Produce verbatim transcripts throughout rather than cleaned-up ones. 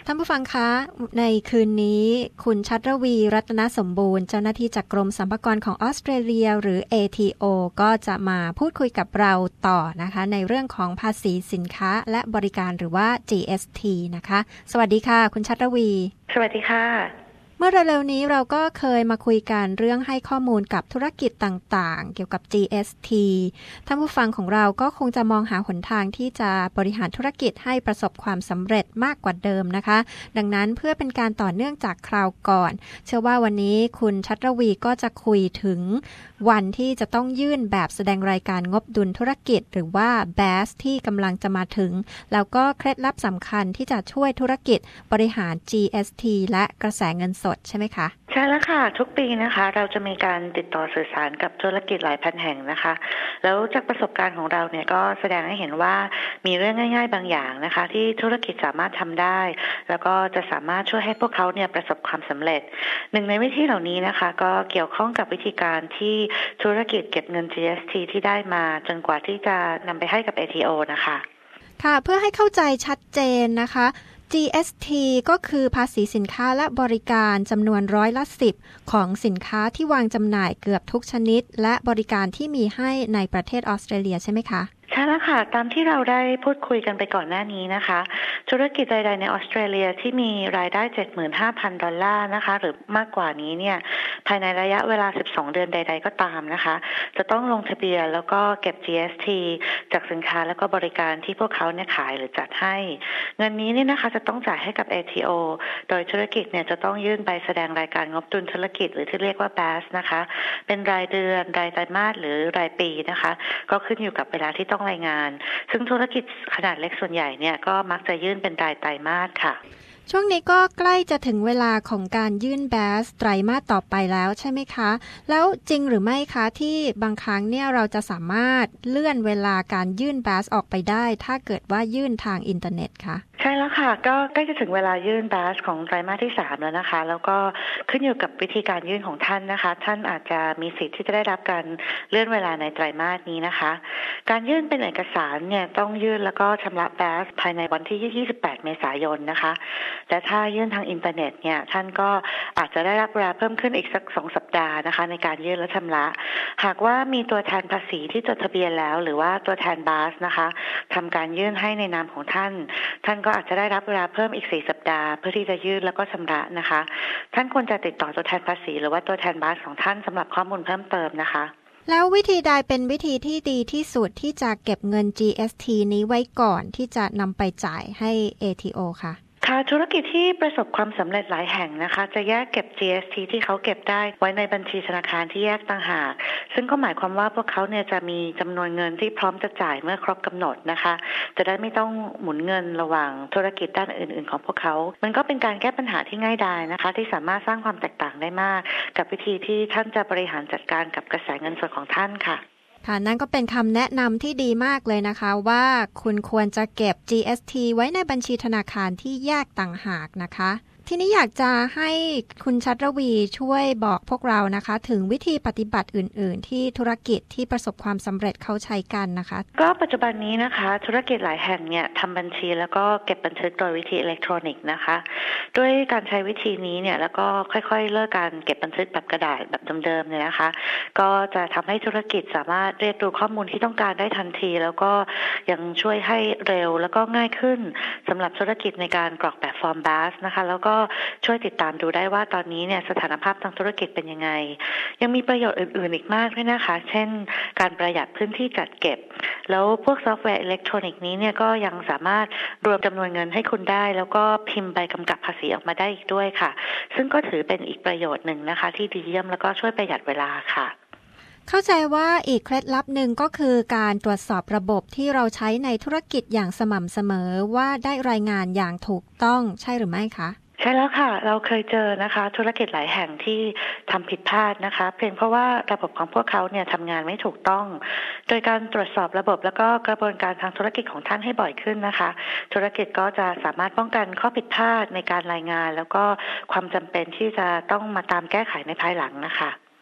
ท่านผู้ฟังคะในคืนนี้คุณชัตรวีรัตนสมบูรณ์เจ้าหน้าที่จากกรมสรรพากรของออสเตรเลียหรือ เอ ที โอ ก็จะมาพูดคุยกับเราต่อนะคะในเรื่องของภาษีสินค้าและบริการหรือว่า จี เอส ที นะคะสวัสดีค่ะคุณชัตรวีสวัสดีค่ะเมื่อเร็วๆนี้เราก็เคยมาคุยกันเรื่องให้ข้อมูลกับธุรกิจต่างๆเกี่ยวกับ จี เอส ที ท่านผู้ฟังของเราก็คงจะมองหาหนทางที่จะบริหารธุรกิจให้ประสบความสำเร็จมากกว่าเดิมนะคะดังนั้นเพื่อเป็นการต่อเนื่องจากคราวก่อนเชื่อว่าวันนี้คุณชัตรวีก็จะคุยถึงวันที่จะต้องยื่นแบบแสดงรายการงบดุลธุรกิจหรือว่า บี เอ เอส ที่กำลังจะมาถึงแล้วก็เคล็ดลับสำคัญที่จะช่วยธุรกิจบริหาร จี เอส ที และกระแสเงินสดใช่ไหมคะใช่แล้วค่ะทุกปีนะคะเราจะมีการติดต่อสื่อสารกับธุรกิจหลายพันแห่งนะคะแล้วจากประสบการณ์ของเราเนี่ยก็แสดงให้เห็นว่ามีเรื่องง่ายๆบางอย่างนะคะที่ธุรกิจสามารถทำได้แล้วก็จะสามารถช่วยให้พวกเขาเนี่ยประสบความสำเร็จหนึ่งในวิธีเหล่านี้นะคะก็เกี่ยวข้องกับวิธีการที่ธุรกิจเก็บเงิน จี เอส ที ที่ได้มาจนกว่าที่จะนำไปให้กับ เอ ที โอ นะคะค่ะเพื่อให้เข้าใจชัดเจนนะคะ จี เอส ที ก็คือภาษีสินค้าและบริการจำนวนร้อยละสิบของสินค้าที่วางจำหน่ายเกือบทุกชนิดและบริการที่มีให้ในประเทศออสเตรเลียใช่ไหมคะใช่แล้วค่ะตามที่เราได้พูดคุยกันไปก่อนหน้านี้นะคะธุรกิจใดๆในออสเตรเลียที่มีรายได้ เจ็ดหมื่นห้าพัน ดอลลาร์นะคะหรือมากกว่านี้เนี่ยภายในระยะเวลาสิบสองเดือนใดๆก็ตามนะคะจะต้องลงทะเบียนแล้วก็เก็บ จี เอส ที จากสินค้าแล้วก็บริการที่พวกเขาเนี่ยขายหรือจัดให้เงินนี้เนี่ยนะคะจะต้องจ่ายให้กับ เอ ที โอ โดยธุรกิจเนี่ยจะต้องยื่นใบแสดงรายการงบดุลธุรกิจหรือที่เรียกว่า บี เอ เอส นะคะเป็นรายเดือนรายไตรมาสหรือรายปีนะคะก็ขึ้นอยู่กับเวลาที่ต้องรายงานซึ่งธุรกิจขนาดเล็กส่วนใหญ่เนี่ยก็มักจะยื่นเป็นรายไตรมาสค่ะช่วงนี้ก็ใกล้จะถึงเวลาของการยื่น บี เอ เอส ไตรมาสต่อไปแล้วใช่ไหมคะแล้วจริงหรือไม่คะที่บางครั้งเนี่ยเราจะสามารถเลื่อนเวลาการยื่น บี เอ เอส ออกไปได้ถ้าเกิดว่ายื่นทางอินเทอร์เน็ตคะใช่แล้วค่ะก็ใกล้จะถึงเวลายื่น บี เอ เอส ของไตรมาสที่สามแล้วนะคะแล้วก็ขึ้นอยู่กับวิธีการยื่นของท่านนะคะท่านอาจจะมีสิทธิ์ที่จะได้รับการเลื่อนเวลาในไตรมาสนี้นะคะการยื่นเป็นเอกสารเนี่ยต้องยื่นแล้วก็ชำระ บี เอ เอส ภายในวันที่ยี่สิบแปดเมษายนนะคะและถ้ายื่นทางอินเทอร์เน็ตเนี่ยท่านก็อาจจะได้รับเวลาเพิ่มขึ้นอีกสักสองสัปดาห์นะคะในการยื่นและชำระหากว่ามีตัวแทนภาษีที่จดทะเบียนแล้วหรือว่าตัวแทน บี เอ เอส นะคะทำการยื่นให้ในนามของท่านท่านก็อาจจะได้รับเวลาเพิ่มอีกสี่สัปดาห์เพื่อที่จะยื่นแล้วก็ชำระนะคะท่านควรจะติดต่อตัวแทนภาษีหรือว่าตัวแทน บี เอ เอส ของท่านสำหรับข้อมูลเพิ่มเติมนะคะแล้ววิธีใดเป็นวิธีที่ดีที่สุดที่จะเก็บเงิน จี เอส ที นี้ไว้ก่อนที่จะนำไปจ่ายให้ เอ ที โอ ค่ะค่ะธุรกิจที่ประสบความสำเร็จหลายแห่งนะคะจะแยกเก็บ จี เอส ที ที่เขาเก็บได้ไว้ในบัญชีธนาคารที่แยกต่างหากซึ่งก็หมายความว่าพวกเขาเนี่ยจะมีจำนวนเงินที่พร้อมจะจ่ายเมื่อครบกำหนดนะคะจะได้ไม่ต้องหมุนเงินระหว่างธุรกิจด้านอื่นๆของพวกเขามันก็เป็นการแก้ปัญหาที่ง่ายดายนะคะที่สามารถสร้างความแตกต่างได้มากกับวิธีที่ท่านจะบริหารจัดการกับกระแสเงินสดของท่านค่ะค่ะนั่นก็เป็นคำแนะนำที่ดีมากเลยนะคะว่าคุณควรจะเก็บ จี เอส ที ไว้ในบัญชีธนาคารที่แยกต่างหากนะคะทีนี้อยากจะให้คุณชัตรวีช่วยบอกพวกเรานะคะถึงวิธีปฏิบัติอื่นๆที่ธุรกิจที่ประสบความสำเร็จเขาใช้กันนะคะก็ปัจจุบันนี้นะคะธุรกิจหลายแห่งเนี่ยทำบัญชีแล้วก็เก็บบันทึกโดยวิธีอิเล็กทรอนิกส์นะคะด้วยการใช้วิธีนี้เนี่ยแล้วก็ค่อยๆเลิกการเก็บบันทึกแบบกระดาษแบบเดิมๆเนี่ยนะคะก็จะทำให้ธุรกิจสามารถเรียกดูข้อมูลที่ต้องการได้ทันทีแล้วก็ยังช่วยให้เร็วแล้วก็ง่ายขึ้นสำหรับธุรกิจในการกรอกแบบฟอร์ม บี เอ เอส นะคะแล้วก็ช่วยติดตามดูได้ว่าตอนนี้เนี่ยสถานภาพทางธุรกิจเป็นยังไงยังมีประโยชน์อื่นๆอีกมากด้วยนะคะเช่นการประหยัดพื้นที่จัดเก็บแล้วพวกซอฟต์แวร์อิเล็กทรอนิกส์นี้เนี่ยก็ยังสามารถรวมจำนวนเงินให้คุณได้แล้วก็พิมพ์ใบกำกับภาษีออกมาได้อีกด้วยค่ะซึ่งก็ถือเป็นอีกประโยชน์หนึ่งนะคะที่ดีเยี่ยมแล้วก็ช่วยประหยัดเวลาค่ะเข้าใจว่าอีกเคล็ดลับหนึ่งก็คือการตรวจสอบระบบที่เราใช้ในธุรกิจอย่างสม่ำเสมอว่าได้รายงานอย่างถูกต้องใช่หรือไม่คะใช่แล้วค่ะเราเคยเจอนะคะธุรกิจหลายแห่งที่ทำผิดพลาดนะคะเพียงเพราะว่าระบบของพวกเขาเนี่ยทำงานไม่ถูกต้องโดยการตรวจสอบระบบแล้วก็กระบวนการทางธุรกิจของท่านให้บ่อยขึ้นนะคะธุรกิจก็จะสามารถป้องกันข้อผิดพลาดในการรายงานแล้วก็ความจำเป็นที่จะต้องมาตามแก้ไขในภายหลังนะคะ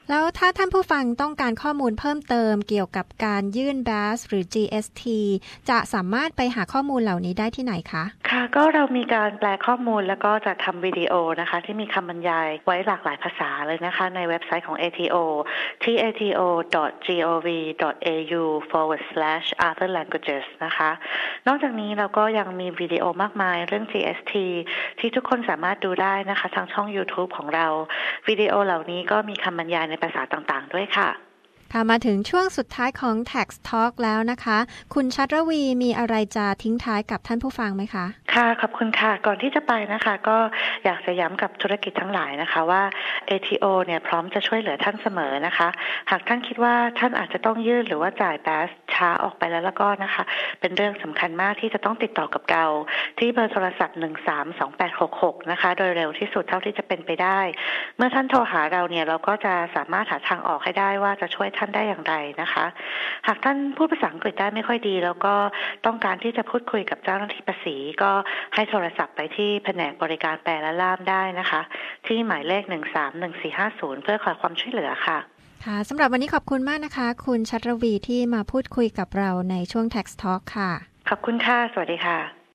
แล้วถ้าท่านผู้ฟังต้องการข้อมูลเพิ่มเติมเกี่ยวกับการยื่น บี เอ เอส หรือ จี เอส ที จะสามารถไปหาข้อมูลเหล่านี้ได้ที่ไหนคะค่ะก็เรามีการแปลข้อมูลแล้วก็จะทำวิดีโอนะคะที่มีคำบรรยายไว้หลากหลายภาษาเลยนะคะในเว็บไซต์ของ เอ ที โอ ที่ เอ ที โอ ดอท จี โอ วี ดอท เอ ยู forward slash other languages นะคะนอกจากนี้เราก็ยังมีวิดีโอมากมายเรื่อง จี เอส ที ที่ทุกคนสามารถดูได้นะคะทางช่อง YouTube ของเราวิดีโอเหล่านี้ก็มีคำบรรยายในภาษาต่างๆด้วยค่ะค่ะมาถึงช่วงสุดท้ายของ Tax Talk แล้วนะคะคุณชัตรวีมีอะไรจะทิ้งท้ายกับท่านผู้ฟังไหมคะค่ะขอบคุณค่ะก่อนที่จะไปนะคะก็อยากจะย้ำกับธุรกิจทั้งหลายนะคะว่า เอ ที โอ เนี่ยพร้อมจะช่วยเหลือท่านเสมอนะคะหากท่านคิดว่าท่านอาจจะต้องยื่นหรือว่าจ่าย บี เอ เอส ช้าออกไปแล้วแล้วก็นะคะเป็นเรื่องสำคัญมากที่จะต้องติดต่อกับเราที่เบอร์โทรศัพท์หนึ่งสามสองแปดหกหกนะคะโดยเร็วที่สุดเท่าที่จะเป็นไปได้เมื่อท่านโทรหาเราเนี่ยเราก็จะสามารถหาทางออกให้ได้ว่าจะช่วยท่านได้อย่างไรนะคะหากท่านพูดภาษาอังกฤษได้ไม่ค่อยดีแล้วก็ต้องการที่จะพูดคุยกับเจ้าหน้าที่ภาษีก็ให้โทรศัพท์ไปที่แผนกบริการแปลและล่ามได้นะคะที่หมายเลขหนึ่งสามหนึ่งสี่ห้าศูนย์เพื่อขอความช่วยเหลือค่ะค่ะสำหรับวันนี้ขอบคุณมากนะคะคุณชัตรวีที่มาพูดคุยกับเราในช่วง Tax Talk ค่ะขอบคุณค่ะสวัสดีค่ะ